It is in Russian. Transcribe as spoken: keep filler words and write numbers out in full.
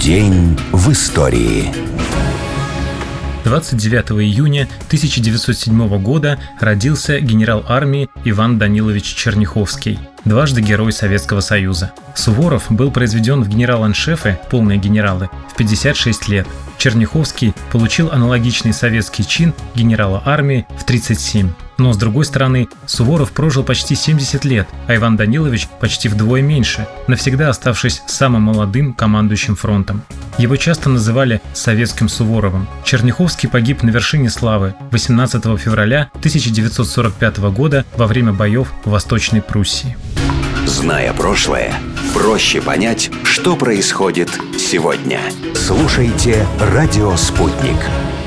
День в истории. двадцать девятого июня тысяча девятьсот седьмого года родился генерал армии Иван Данилович Черняховский, дважды Герой Советского Союза. Суворов был произведен в генерал-аншефы, полные генералы, в пятьдесят шесть лет. Черняховский получил аналогичный советский чин генерала армии в тридцать семь. Но, с другой стороны, Суворов прожил почти семьдесят лет, а Иван Данилович почти вдвое меньше, навсегда оставшись самым молодым командующим фронтом. Его часто называли «советским Суворовым». Черняховский погиб на вершине славы восемнадцатого февраля тысяча девятьсот сорок пятого года во время боев в Восточной Пруссии. Зная прошлое, проще понять, что происходит сегодня. Слушайте «Радио Спутник».